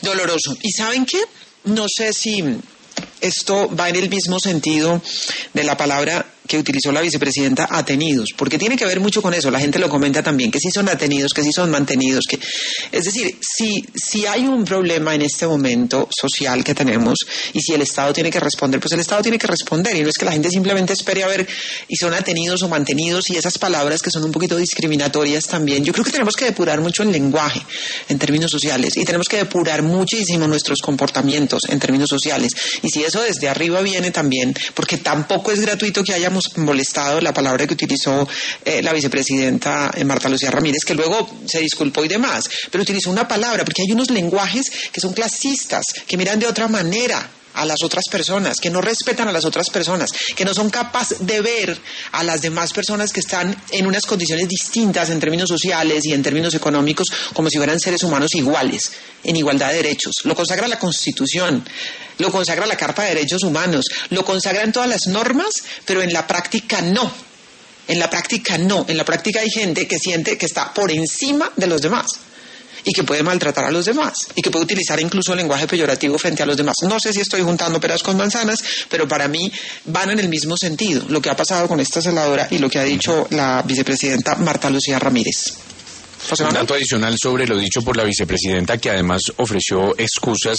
doloroso. ¿Y saben qué? No sé si esto va en el mismo sentido de la palabra que utilizó la vicepresidenta, atenidos, porque tiene que ver mucho con eso. La gente lo comenta también, que sí son atenidos, que sí son mantenidos, que es decir, si hay un problema en este momento social que tenemos y si el Estado tiene que responder, pues el Estado tiene que responder, y no es que la gente simplemente espere a ver y son atenidos o mantenidos y esas palabras que son un poquito discriminatorias también. Yo creo que tenemos que depurar mucho el lenguaje en términos sociales y tenemos que depurar muchísimo nuestros comportamientos en términos sociales, y si eso desde arriba viene también, porque tampoco es gratuito que hayamos molestado la palabra que utilizó la vicepresidenta Marta Lucía Ramírez, que luego se disculpó y demás, pero utilizó una palabra, porque hay unos lenguajes que son clasistas, que miran de otra manera a las otras personas, que no respetan a las otras personas, que no son capaces de ver a las demás personas que están en unas condiciones distintas en términos sociales y en términos económicos, como si fueran seres humanos iguales, en igualdad de derechos. Lo consagra la Constitución, lo consagra la Carta de Derechos Humanos, lo consagran todas las normas, pero en la práctica no. En la práctica no. En la práctica hay gente que siente que está por encima de los demás y que puede maltratar a los demás y que puede utilizar incluso el lenguaje peyorativo frente a los demás. No sé si estoy juntando peras con manzanas, pero para mí van en el mismo sentido lo que ha pasado con esta celadora y lo que ha dicho la vicepresidenta Marta Lucía Ramírez. Un dato adicional sobre lo dicho por la vicepresidenta, que además ofreció excusas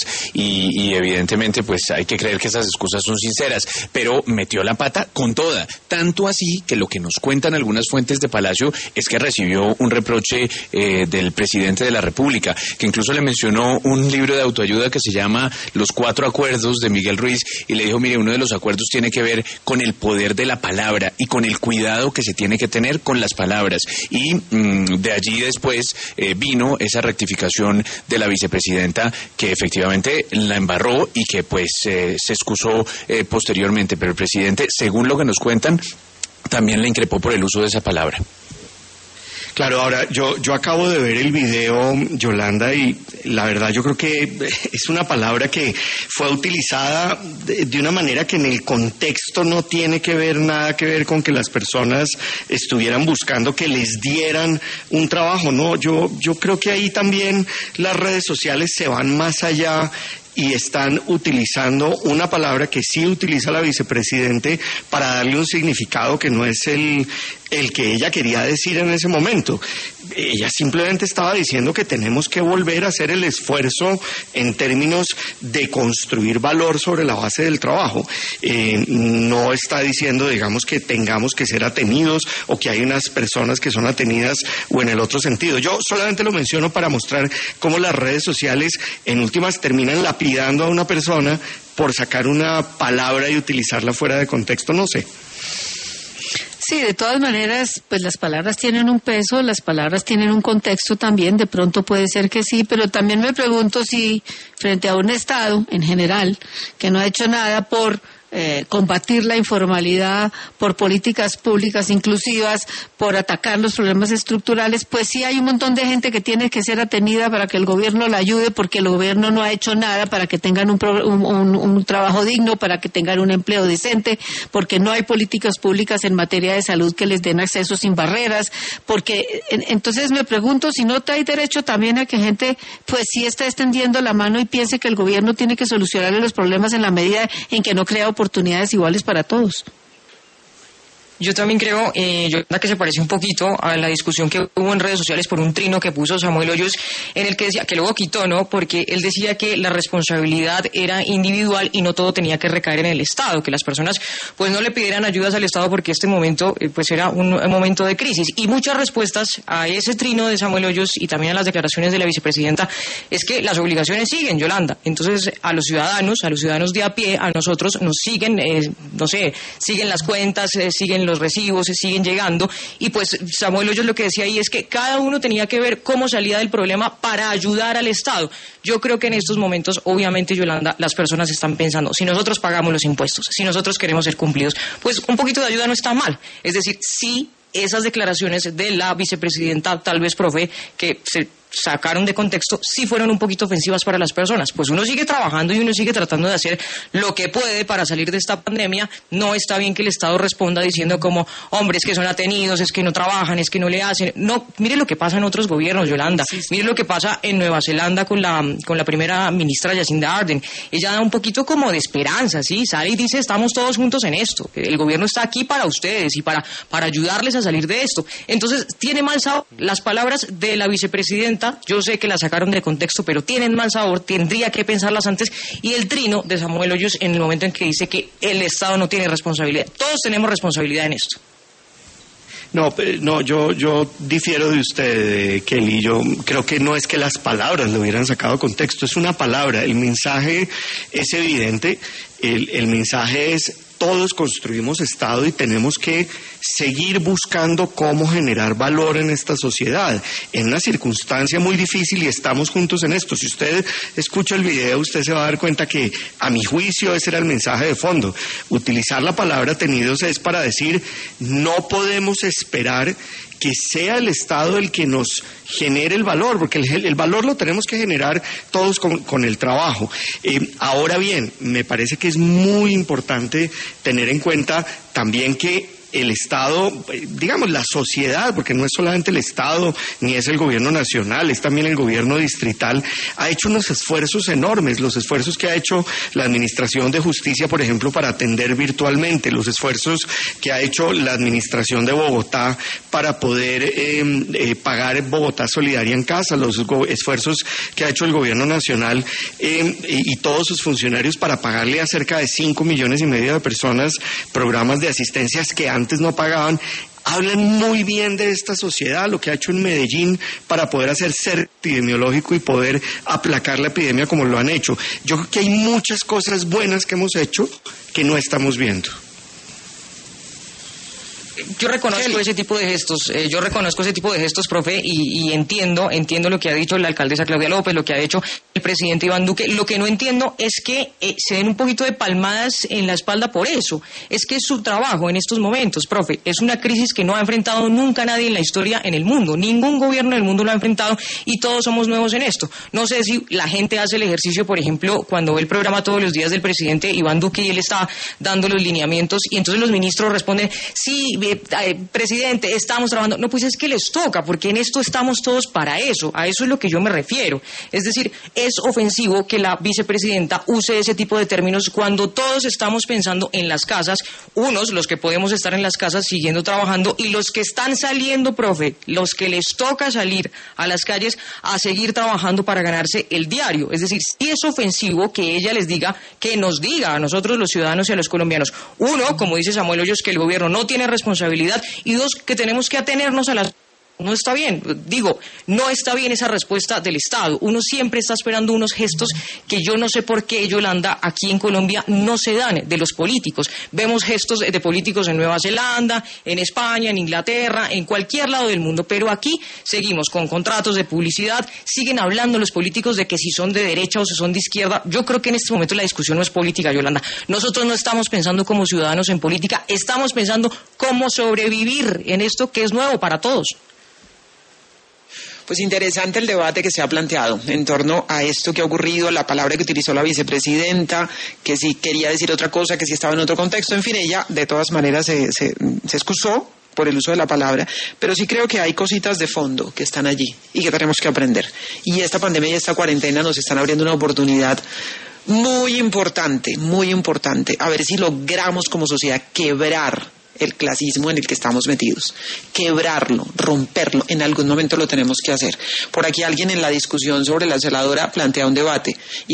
y evidentemente pues hay que creer que esas excusas son sinceras, pero metió la pata con toda, tanto así que lo que nos cuentan algunas fuentes de Palacio es que recibió un reproche del presidente de la República, que incluso le mencionó un libro de autoayuda que se llama Los 4 Acuerdos de Miguel Ruiz, y le dijo, mire, uno de los acuerdos tiene que ver con el poder de la palabra y con el cuidado que se tiene que tener con las palabras, y de allí después vino esa rectificación de la vicepresidenta, que efectivamente la embarró y que pues se excusó posteriormente, pero el presidente, según lo que nos cuentan, también le increpó por el uso de esa palabra. Claro, ahora yo acabo de ver el video, Yolanda, y la verdad yo creo que es una palabra que fue utilizada de una manera que en el contexto no tiene nada que ver con que las personas estuvieran buscando que les dieran un trabajo, ¿no? Yo creo que ahí también las redes sociales se van más allá y están utilizando una palabra que sí utiliza la vicepresidente para darle un significado que no es el que ella quería decir en ese momento. Ella simplemente estaba diciendo que tenemos que volver a hacer el esfuerzo en términos de construir valor sobre la base del trabajo. No está diciendo, digamos, que tengamos que ser atenidos o que hay unas personas que son atenidas o en el otro sentido. Yo solamente lo menciono para mostrar cómo las redes sociales en últimas terminan lapidando a una persona por sacar una palabra y utilizarla fuera de contexto, no sé. Sí, de todas maneras, pues las palabras tienen un peso, las palabras tienen un contexto también, de pronto puede ser que sí, pero también me pregunto si frente a un Estado en general que no ha hecho nada por combatir la informalidad, por políticas públicas inclusivas, por atacar los problemas estructurales, pues sí hay un montón de gente que tiene que ser atenida para que el gobierno la ayude, porque el gobierno no ha hecho nada para que tengan un trabajo digno, para que tengan un empleo decente, porque no hay políticas públicas en materia de salud que les den acceso sin barreras, porque entonces me pregunto si no hay derecho también a que gente pues sí está extendiendo la mano y piense que el gobierno tiene que solucionarle los problemas en la medida en que no crea oportunidades iguales para todos. Yo también creo, que se parece un poquito a la discusión que hubo en redes sociales por un trino que puso Samuel Hoyos, en el que decía, que luego quitó, ¿no? Porque él decía que la responsabilidad era individual y no todo tenía que recaer en el Estado, que las personas pues no le pidieran ayudas al Estado porque este momento pues era un momento de crisis. Y muchas respuestas a ese trino de Samuel Hoyos y también a las declaraciones de la vicepresidenta es que las obligaciones siguen, Yolanda. Entonces a los ciudadanos de a pie, a nosotros nos siguen, siguen las cuentas, siguen los recibos, siguen llegando, y pues Samuel Hoyos lo que decía ahí es que cada uno tenía que ver cómo salía del problema para ayudar al Estado. Yo creo que en estos momentos, obviamente, Yolanda, las personas están pensando, si nosotros pagamos los impuestos, si nosotros queremos ser cumplidos, pues un poquito de ayuda no está mal. Es decir, sí, esas declaraciones de la vicepresidenta tal vez profe que se sacaron de contexto sí fueron un poquito ofensivas para las personas. Pues uno sigue trabajando y uno sigue tratando de hacer lo que puede para salir de esta pandemia. No está bien que el Estado responda diciendo como, hombre, es que son atenidos, es que no trabajan, es que no le hacen. No, mire lo que pasa en otros gobiernos, Yolanda. Mire lo que pasa en Nueva Zelanda con la primera ministra Jacinda Ardern. Ella da un poquito como de esperanza, ¿sí? Sale y dice, estamos todos juntos en esto. El gobierno está aquí para ustedes y para ayudarles a salir de esto. Entonces, tiene mal sabor las palabras de la vicepresidenta. Yo sé que la sacaron de contexto, pero tienen mal sabor, tendría que pensarlas antes. Y el trino de Samuel Hoyos en el momento en que dice que el Estado no tiene responsabilidad. Todos tenemos responsabilidad en esto. No, yo difiero de usted, Kelly. Yo creo que no es que las palabras lo hubieran sacado de contexto, es una palabra. El mensaje es evidente, el mensaje es: todos construimos Estado y tenemos que seguir buscando cómo generar valor en esta sociedad, en una circunstancia muy difícil, y estamos juntos en esto. Si usted escucha el video, usted se va a dar cuenta que, a mi juicio, ese era el mensaje de fondo. Utilizar la palabra atenidos es para decir, no podemos esperar que sea el Estado el que nos genere el valor, porque el valor lo tenemos que generar todos con el trabajo. Ahora bien, me parece que es muy importante tener en cuenta también que el Estado, digamos la sociedad, porque no es solamente el Estado ni es el gobierno nacional, es también el gobierno distrital, ha hecho unos esfuerzos enormes, los esfuerzos que ha hecho la Administración de Justicia, por ejemplo, para atender virtualmente, los esfuerzos que ha hecho la Administración de Bogotá para poder pagar Bogotá Solidaria en Casa, los esfuerzos que ha hecho el gobierno nacional y todos sus funcionarios para pagarle a cerca de 5,5 millones de personas programas de asistencias que antes no pagaban. Hablan muy bien de esta sociedad, lo que ha hecho en Medellín para poder hacer cerco epidemiológico y poder aplacar la epidemia como lo han hecho. Yo creo que hay muchas cosas buenas que hemos hecho que no estamos viendo. Yo reconozco ese tipo de gestos, profe, y entiendo lo que ha dicho la alcaldesa Claudia López, lo que ha dicho el presidente Iván Duque. Lo que no entiendo es que se den un poquito de palmadas en la espalda por eso. Es que es su trabajo en estos momentos, profe. Es una crisis que no ha enfrentado nunca nadie en la historia en el mundo. Ningún gobierno del mundo lo ha enfrentado y todos somos nuevos en esto. No sé si la gente hace el ejercicio, por ejemplo, cuando ve el programa Todos los Días del presidente Iván Duque y él está dando los lineamientos y entonces los ministros responden, sí, presidente, estamos trabajando. No, pues es que les toca, porque en esto estamos todos para eso. A eso es lo que yo me refiero. Es decir, es ofensivo que la vicepresidenta use ese tipo de términos cuando todos estamos pensando en las casas, unos, los que podemos estar en las casas siguiendo trabajando, y los que están saliendo, profe, los que les toca salir a las calles a seguir trabajando para ganarse el diario. Es decir, sí es ofensivo que ella les diga, que nos diga a nosotros los ciudadanos y a los colombianos, uno, como dice Samuel Hoyos, que el gobierno no tiene responsabilidad, y dos, que tenemos que atenernos a las... No está bien, no está bien esa respuesta del Estado. Uno siempre está esperando unos gestos que yo no sé por qué, Yolanda, aquí en Colombia no se dan de los políticos. Vemos gestos de políticos en Nueva Zelanda, en España, en Inglaterra, en cualquier lado del mundo, pero aquí seguimos con contratos de publicidad, siguen hablando los políticos de que si son de derecha o si son de izquierda. Yo creo que en este momento la discusión no es política, Yolanda. Nosotros no estamos pensando como ciudadanos en política, estamos pensando cómo sobrevivir en esto que es nuevo para todos. Pues interesante el debate que se ha planteado en torno a esto que ha ocurrido, la palabra que utilizó la vicepresidenta, que si quería decir otra cosa, que si estaba en otro contexto, en fin, ella de todas maneras se excusó por el uso de la palabra, pero sí creo que hay cositas de fondo que están allí y que tenemos que aprender. Y esta pandemia y esta cuarentena nos están abriendo una oportunidad muy importante, a ver si logramos como sociedad quebrar el clasismo en el que estamos metidos, quebrarlo, romperlo, en algún momento lo tenemos que hacer. Por aquí alguien en la discusión sobre la celadora plantea un debate, y